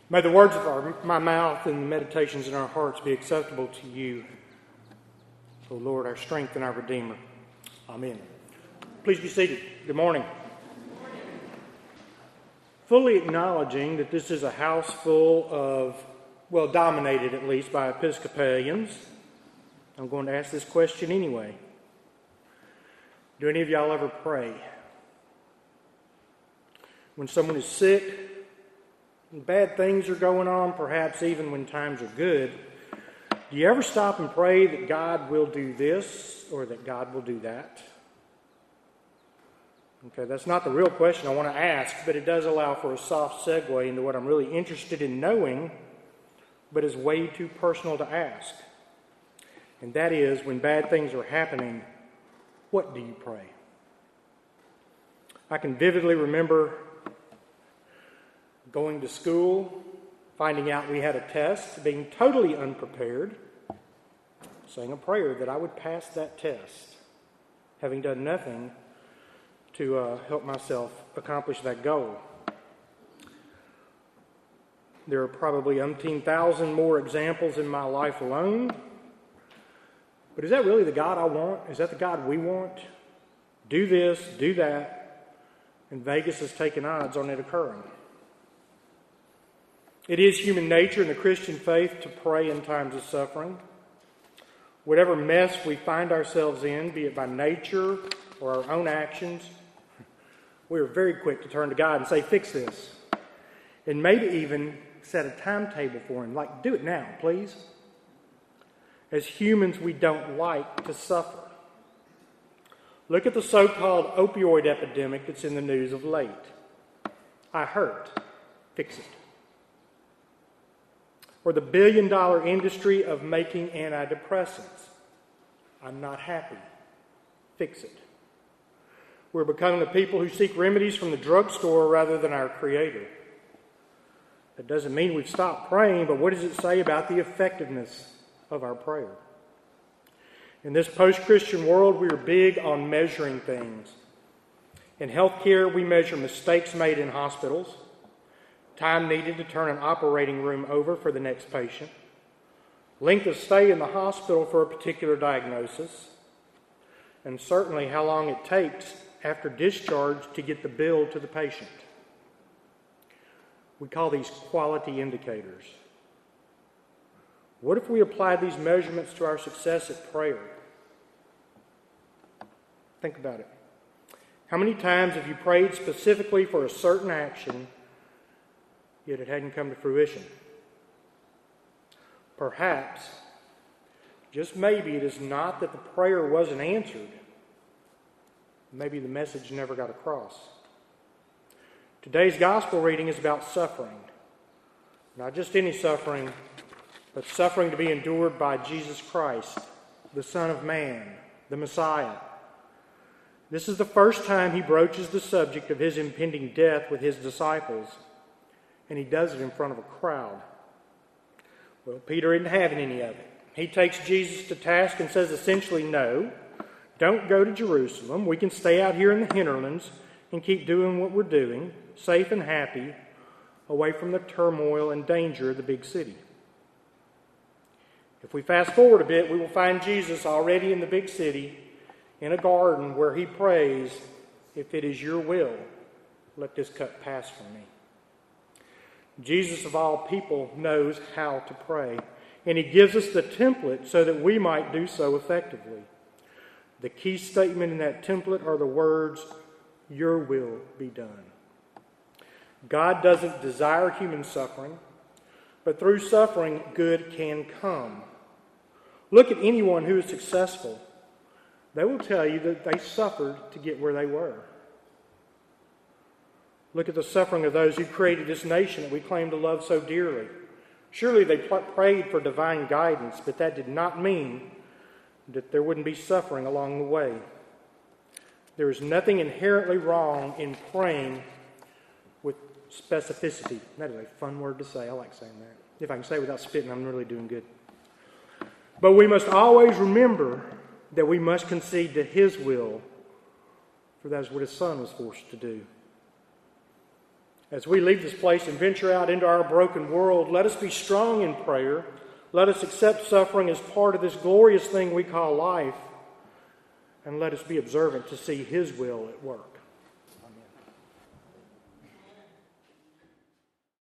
May the words of my mouth and the meditations in our hearts be acceptable to you, O Lord, our strength and our Redeemer. Amen. Please be seated. Good morning. Fully acknowledging that this is a house full of, dominated at least by Episcopalians, I'm going to ask this question anyway. Do any of y'all ever pray? When someone is sick, when bad things are going on, perhaps even when times are good, do you ever stop and pray that God will do this or that God will do that? Okay, that's not the real question I want to ask, but it does allow for a soft segue into what I'm really interested in knowing, but is way too personal to ask. And that is, when bad things are happening, what do you pray? I can vividly remember going to school, finding out we had a test, being totally unprepared, saying a prayer that I would pass that test, having done nothing to help myself accomplish that goal. There are probably umpteen thousand more examples in my life alone. But is that really the God I want? Is that the God we want? Do this, do that, and Vegas has taken odds on it occurring. It is human nature in the Christian faith to pray in times of suffering. Whatever mess we find ourselves in, be it by nature or our own actions, we are very quick to turn to God and say, fix this. And maybe even set a timetable for Him, like, do it now, please. As humans, we don't like to suffer. Look at the so-called opioid epidemic that's in the news of late. I hurt. Fix it. Or the billion-dollar industry of making antidepressants. I'm not happy. Fix it. We're becoming the people who seek remedies from the drugstore rather than our Creator. That doesn't mean we've stopped praying, but what does it say about the effectiveness of our prayer? In this post-Christian world, we are big on measuring things. In healthcare, we measure mistakes made in hospitals, time needed to turn an operating room over for the next patient, length of stay in the hospital for a particular diagnosis, and certainly how long it takes after discharge to get the bill to the patient. We call these quality indicators. What if we applied these measurements to our success at prayer? Think about it. How many times have you prayed specifically for a certain action, yet it hadn't come to fruition? Perhaps, just maybe, it is not that the prayer wasn't answered. Maybe the message never got across. Today's gospel reading is about suffering. Not just any suffering, but suffering to be endured by Jesus Christ, the Son of Man, the Messiah. This is the first time He broaches the subject of His impending death with His disciples. And He does it in front of a crowd. Well, Peter isn't having any of it. He takes Jesus to task and says essentially, no, don't go to Jerusalem. We can stay out here in the hinterlands and keep doing what we're doing, safe and happy, away from the turmoil and danger of the big city. If we fast forward a bit, we will find Jesus already in the big city, in a garden where He prays, if it is your will, let this cup pass from me. Jesus, of all people, knows how to pray, and He gives us the template so that we might do so effectively. The key statement in that template are the words, your will be done. God doesn't desire human suffering, but through suffering, good can come. Look at anyone who is successful. They will tell you that they suffered to get where they were. Look at the suffering of those who created this nation that we claim to love so dearly. Surely they prayed for divine guidance, but that did not mean that there wouldn't be suffering along the way. There is nothing inherently wrong in praying with specificity. That is a fun word to say. I like saying that. If I can say it without spitting, I'm really doing good. But we must always remember that we must concede to His will, for that is what His Son was forced to do. As we leave this place and venture out into our broken world, let us be strong in prayer. Let us accept suffering as part of this glorious thing we call life. And let us be observant to see His will at work.